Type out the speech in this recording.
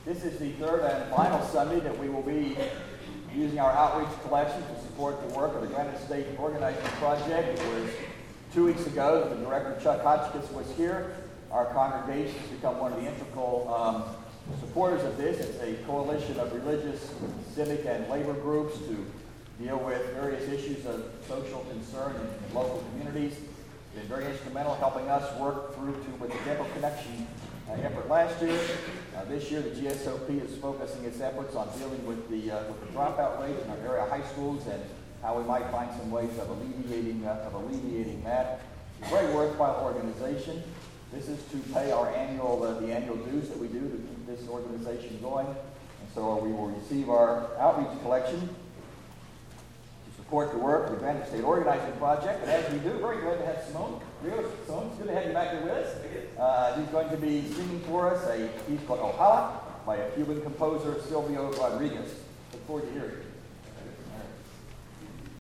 This is the third and final Sunday that we will be using our outreach collection to support the work of the Granite State Organizing Project. It was 2 weeks ago that the director, Chuck Hotchkiss, was here. Our congregation has become one of the integral supporters of this. It's a coalition of religious, civic, and labor groups to deal with various issues of social concern in local communities. It's been very instrumental helping us work through with the Temple Connection effort last year. This year, the GSOP is focusing its efforts on dealing with the dropout rate in our area high schools and how we might find some ways of alleviating that. It's a very worthwhile organization. This is to pay our annual dues that we do to keep this organization going. And so we will receive our outreach collection to support the work of the Granite State Organizing Project. And as we do, very glad to have Simone. Simone, it's good to have you back here with us. He's going to be singing for us a piece called Ojalá by a Cuban composer, Silvio Rodriguez. Look forward to hearing it.